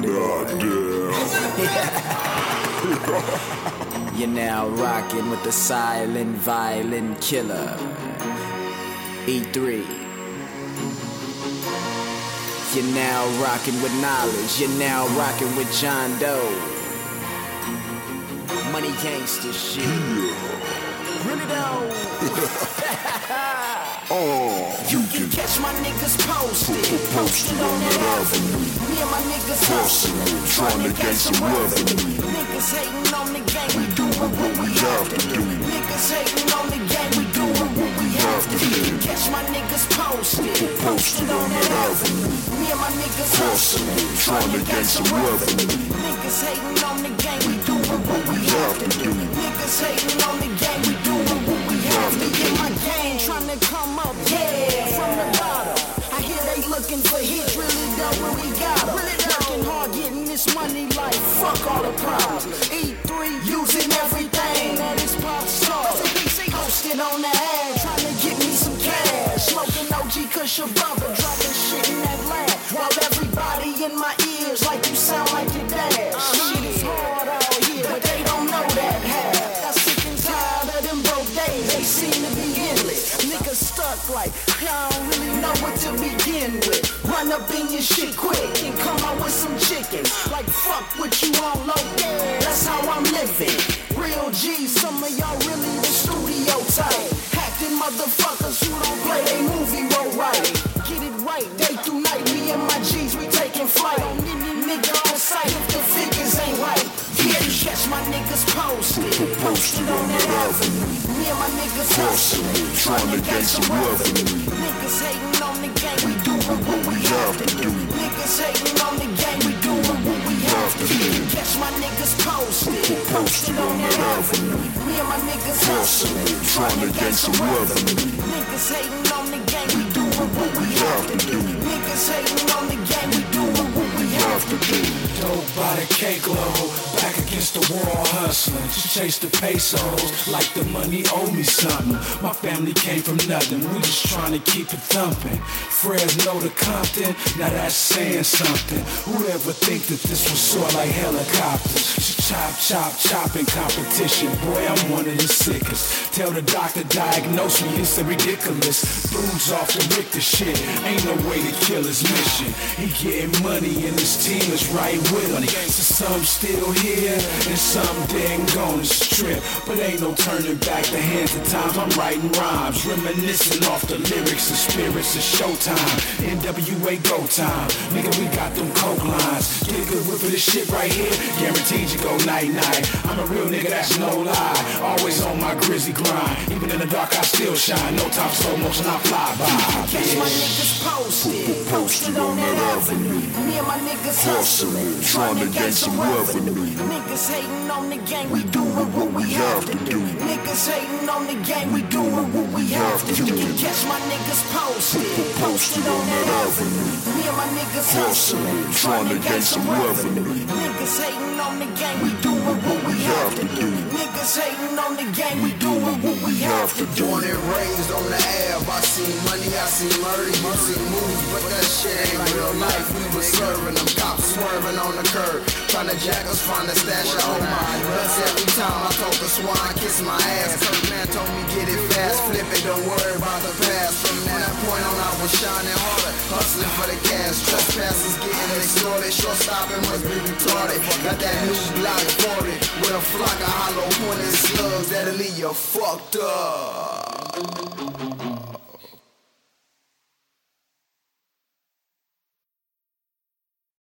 Goddamn. You're now rocking with the silent violin killer, E3. You're now rocking with knowledge. You're now rocking with John Doe. Money gangster shit. Really though. You can catch my niggas posted on that avenue. Me and my niggas hustling, trying to gain some revenue. Niggas hating on the game, we doing what we have to do. Niggas hating on the game, we doing what we have to do. You can catch my niggas posted on that avenue. Me and my niggas hustling, trying to gain some revenue. Niggas hating on the game, we doing what we have to do. Niggas hating on the game, we doing what we have to do. In my game, trying to come up, from the bottom. I hear they looking for hits, really done when we got them. Working hard, getting this money like fuck all the problems. E3 using everything that is pop stars. Posted on the ad, trying to get me some cash. Smoking OG Kush above, dropping shit in that lab. While everybody in my ears like you sound like your dad. Shit is hard out here, but they don't know that half. I'm sick and tired of them broke days, they seem to be endless. Niggas stuck like, I don't really know what to begin with. Run up in your shit quick and come out with some chickens. Like fuck what you on low, that's how I'm living. Real G, some of y'all really the studio type. Acting motherfuckers who don't play they movie role right. Get it right, day through night, me and my G's, we taking flight. On any nigga on sight if the figures ain't right. Yeah, you catch my niggas posted on that avenue. Me and my niggas hustling, trying to gain some revenue. Niggas hating on the game, we doing what we have to do. Niggas hating on the game, we doing what we have to do. Catch my niggas posted on that avenue. Me and my niggas hustling, trying to gain some revenue. Niggas hating on the game, we doing what we have to do. Niggas hating on the game, we doing what we have to do. Dope by the cake load, back against the wall hustling to chase the pesos like the money owe me something. My family came from nothing, we just trying to keep it thumping. Fresno to Compton, now that's saying something. Who'd ever think that this was sort like helicopters? Chopping competition, boy I'm one of the sickest. Tell the doctor diagnose me, it's a ridiculous. Dudes off the Richter shit, ain't no way to kill his mission. He getting money and his team is right with him. So some still here and some dead and gone to strip. But ain't no turning back the hands of time. I'm writing rhymes, reminiscing off the lyrics and spirits of Showtime. NWA go time, nigga we got them coke lines. Get a good whip of this shit right here, guaranteed you go night-night. I'm a real nigga, that's no lie. Always on my grizzy grind. Even in the dark I still shine. No time slow motion, I fly by. Catch my niggas posted on that avenue. Me and my niggas hustling, trying to gain some revenue. Niggas hating on the game, we doing what we have to do. Niggas hating on the game, we doing what we have to do. You can catch my niggas posted on that avenue. Me and my niggas hustling, trying to gain some revenue. Niggas hating on the game, we doing what we have to do. Niggas hating on the game, we doing what we have to do. Born and raised on the Ave, I seen money, I seen murder, you seen movies, but that shit ain't real life. We was serving them cops swerving on the curb, trying to jack us, find a stash of oh my. That's every time I talk to swine, kiss my ass. Kurt man told me get it fast, flip it, don't worry about the past. From that point on, I was shining harder, hustling for the cash. Trespassers getting extorted, short stopping must be retarded. Got that new Glock 40 with a flock of hollow pointed slugs that'll leave you fucked up.